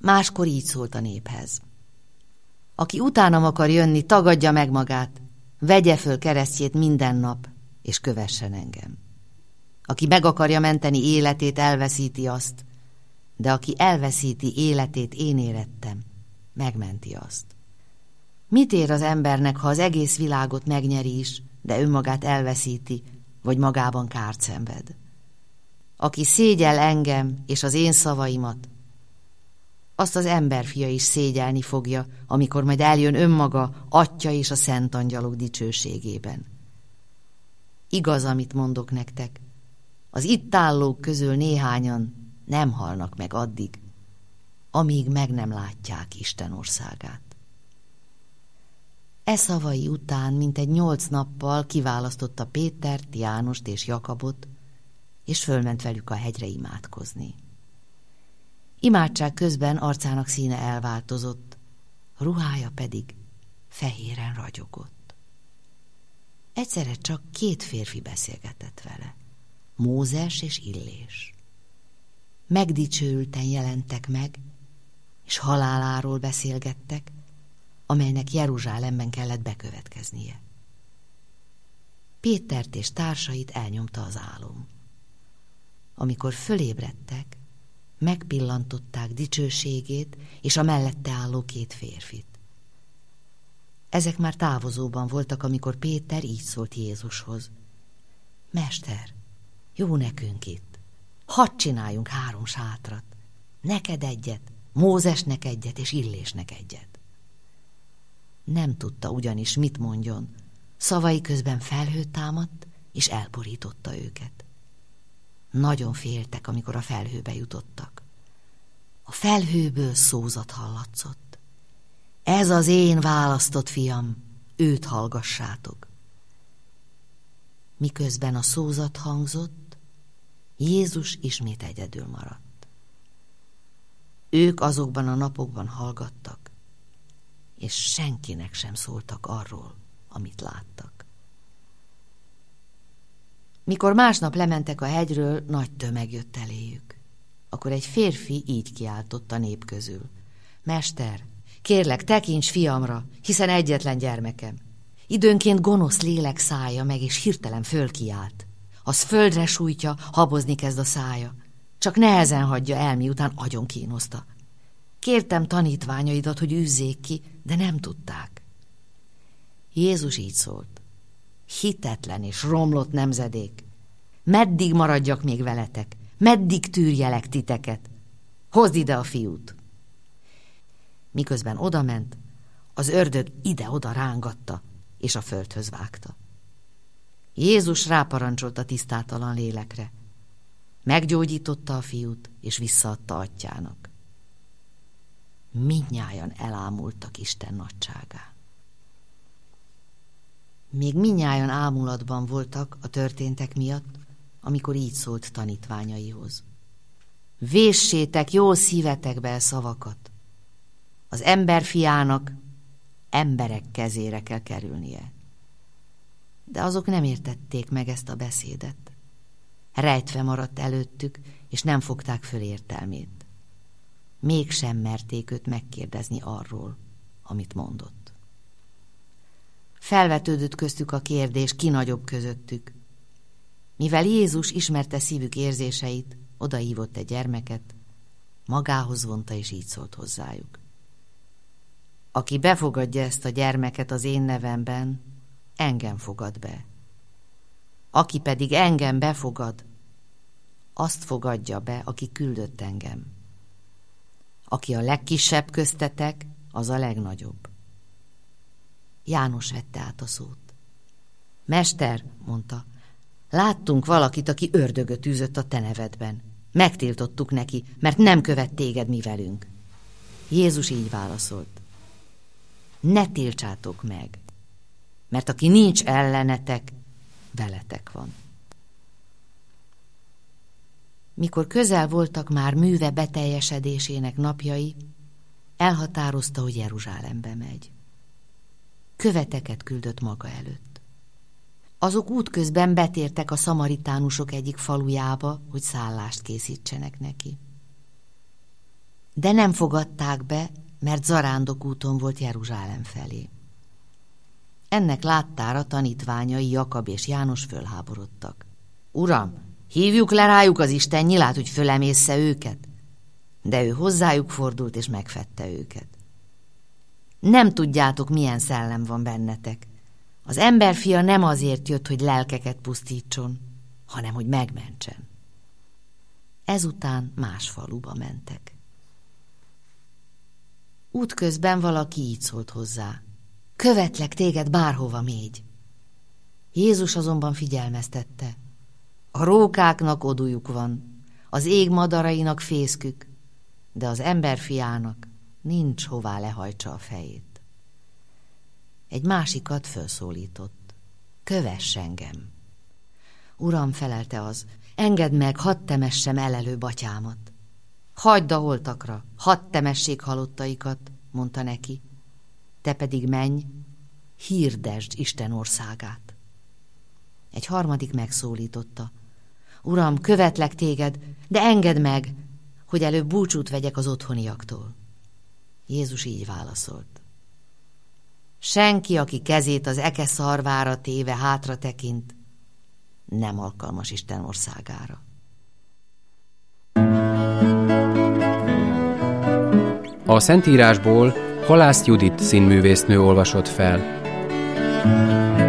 Máskor így szólt a néphez: aki utánam akar jönni, tagadja meg magát, vegye föl keresztjét minden nap, és kövessen engem. Aki meg akarja menteni életét, elveszíti azt, de aki elveszíti életét, én érettem, megmenti azt. Mit ér az embernek, ha az egész világot megnyeri is, de önmagát elveszíti, vagy magában kárt szenved? Aki szégyel engem és az én szavaimat, azt az emberfia is szégyelni fogja, amikor majd eljön önmaga, Atya és a szent angyalok dicsőségében. Igaz, amit mondok nektek, az itt állók közül néhányan nem halnak meg addig, amíg meg nem látják Isten országát. E szavai után mintegy 8 nappal kiválasztotta Pétert, Jánost és Jakabot, és fölment velük a hegyre imádkozni. Imádság közben arcának színe elváltozott, ruhája pedig fehéren ragyogott. Egyszerre csak 2 férfi beszélgetett vele, Mózes és Illés. Megdicsőülten jelentek meg, és haláláról beszélgettek, amelynek Jeruzsálemben kellett bekövetkeznie. Pétert és társait elnyomta az álom. Amikor fölébredtek, megpillantották dicsőségét és a mellette álló 2 férfit. Ezek már távozóban voltak, amikor Péter így szólt Jézushoz: Mester, jó nekünk itt. Hadd csináljunk 3 sátrat. Neked egyet, Mózesnek egyet és Illésnek egyet. Nem tudta ugyanis, mit mondjon. Szavai közben felhő támadt, és elborította őket. Nagyon féltek, amikor a felhőbe jutottak. A felhőből szózat hallatszott: ez az én választott fiam, őt hallgassátok. Miközben a szózat hangzott, Jézus ismét egyedül maradt. Ők azokban a napokban hallgattak, és senkinek sem szóltak arról, amit láttak. Mikor másnap lementek a hegyről, nagy tömeg jött eléjük. Akkor egy férfi így kiáltott a nép közül: Mester, kérlek, tekints fiamra, hiszen egyetlen gyermekem. Időnként gonosz lélek szállja meg, és hirtelen fölkiált. Az földre sújtja, habozni kezd a szája. Csak nehezen hagyja el, miután agyon kínoszta. Kértem tanítványaidat, hogy űzzék ki, de nem tudták. Jézus így szólt: hitetlen és romlott nemzedék! Meddig maradjak még veletek? Meddig tűrjelek titeket? Hozd ide a fiút! Miközben odament, az ördög ide-oda rángatta, és a földhöz vágta. Jézus ráparancsolt a tisztátalan lélekre. Meggyógyította a fiút, és visszaadta atyjának. Mindnyájan elámultak Isten nagyságán. Még mindnyájan ámulatban voltak a történtek miatt, amikor így szólt tanítványaihoz: véssétek jól szívetekbe a szavakat. Az emberfiának emberek kezére kell kerülnie. De azok nem értették meg ezt a beszédet. Rejtve maradt előttük, és nem fogták föl értelmét. Mégsem merték őt megkérdezni arról, amit mondott. Felvetődött köztük a kérdés, ki nagyobb közöttük. Mivel Jézus ismerte szívük érzéseit, odahívott egy gyermeket, magához vonta, és így szólt hozzájuk: aki befogadja ezt a gyermeket az én nevemben, engem fogad be. Aki pedig engem befogad, azt fogadja be, aki küldött engem. Aki a legkisebb köztetek, az a legnagyobb. János vette át a szót. Mester, mondta, láttunk valakit, aki ördögöt űzött a te nevedben. Megtiltottuk neki, mert nem követ téged mi velünk. Jézus így válaszolt: ne tiltsátok meg, mert aki nincs ellenetek, veletek van. Mikor közel voltak már műve beteljesedésének napjai, elhatározta, hogy Jeruzsálembe megy. Követeket küldött maga előtt. Azok útközben betértek a szamaritánusok egyik falujába, hogy szállást készítsenek neki. De nem fogadták be, mert zarándokúton volt Jeruzsálem felé. Ennek láttára tanítványai Jakab és János fölháborodtak. Uram, hívjuk le rájuk az Isten nyilát, hogy fölemészze őket. De ő hozzájuk fordult és megfedte őket. Nem tudjátok, milyen szellem van bennetek. Az emberfia nem azért jött, hogy lelkeket pusztítson, hanem hogy megmentsen. Ezután más faluba mentek. Útközben valaki így szólt hozzá. Követlek téged bárhova mégy. Jézus azonban figyelmeztette. A rókáknak odújuk van, az ég madarainak fészkük, de az emberfiának nincs hová lehajtsa a fejét. Egy másikat felszólított. Kövess engem. Uram, felelte az, engedd meg, hadd temessem elelő batyámat. Hagyd a holtakra, hadd temessék halottaikat, mondta neki. Te pedig menj, hirdesd Isten országát. Egy harmadik megszólította. Uram, követlek téged, de engedd meg, hogy előbb búcsút vegyek az otthoniaktól. Jézus így válaszolt. Senki, aki kezét az eke szarvára téve hátra tekint, nem alkalmas Isten országára. A Szentírásból Halász Judit színművésznő olvasott fel.